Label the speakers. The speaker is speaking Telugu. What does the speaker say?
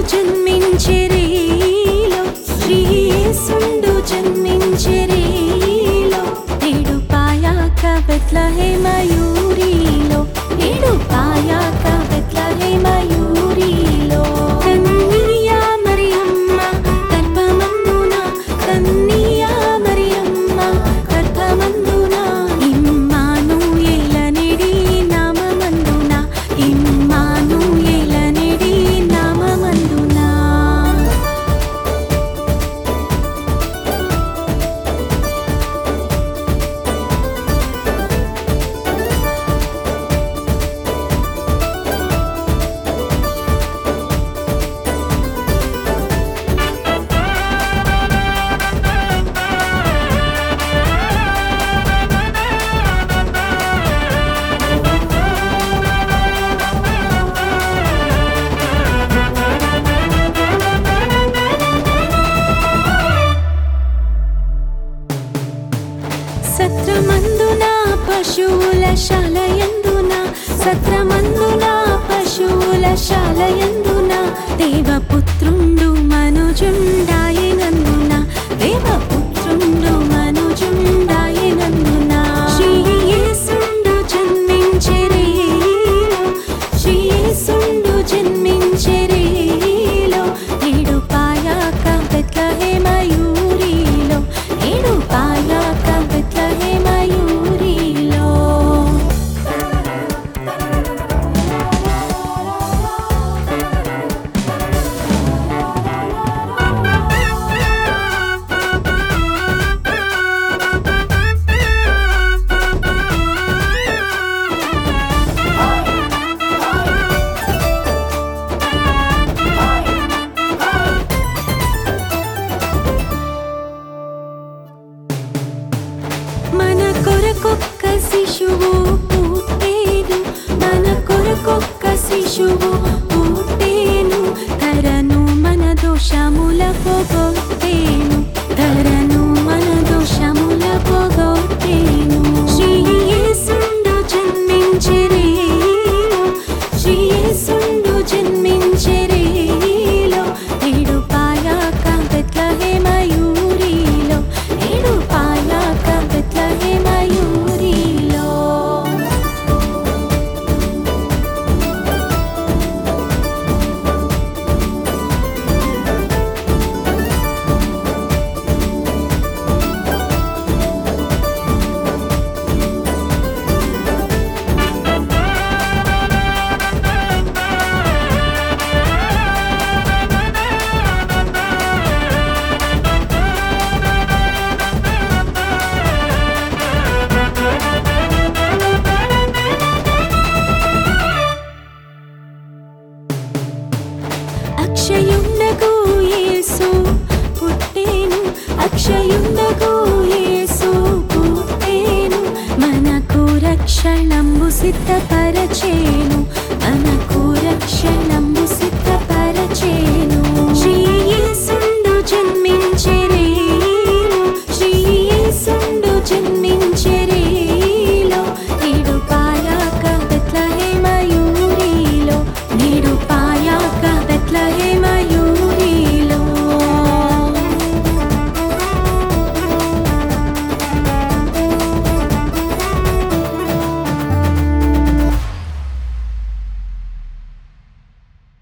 Speaker 1: జన్మించెరేలో శ్రీయేసుండు జన్మించెరేలో నేడు పాయాక బెత్లెహేమయూరిలో నేడు పాయాక బెత్లెహేమయూరిలో కన్నియా మరియమ్మ గర్భమందున కన్నియా మరియమ్మ గర్భమందున ఇమ్మానుయేల నిడి నామమందున ఇమ్మానుయేల నిడి నామమందున సత్రమందున పశువుల శాలయందున సత్రమందున పశువుల శాలయందున దేవపుత్రుండు మనుజుండాయెనందున దేవపుత్రుండు మనుజుండాయెనందున శ్రీయేసుండు జన్మించెరేలో శ్రీయేసుండు జన్మించెరేలో నేడు పాయాక బెత్లెహేమయూరిలో నేడు పాయాక బెత్లెహేమయూరిలో మన కొరకొక్క శిశువు పుట్టేను మన కొరకొక్క శిశువు పుట్టేను ధరను మన దోషముల పోగొట్టేను ధరను మన దోషముల పోగొట్టేను శ్రీయేసుండు జన్మించెరేలో శ్రీయేసుండు జన్మించెరేలో నేడు పాయాక బెత్లెహేమయూరిలో నేడు పాయాక బెత్లెహేమయూరిలో అక్షయుండగు యేసు పుట్టేను అక్షయుండగు యేసు పుట్టేను మనకు రక్షణము సిద్ధపరచేను మనకు రక్షణము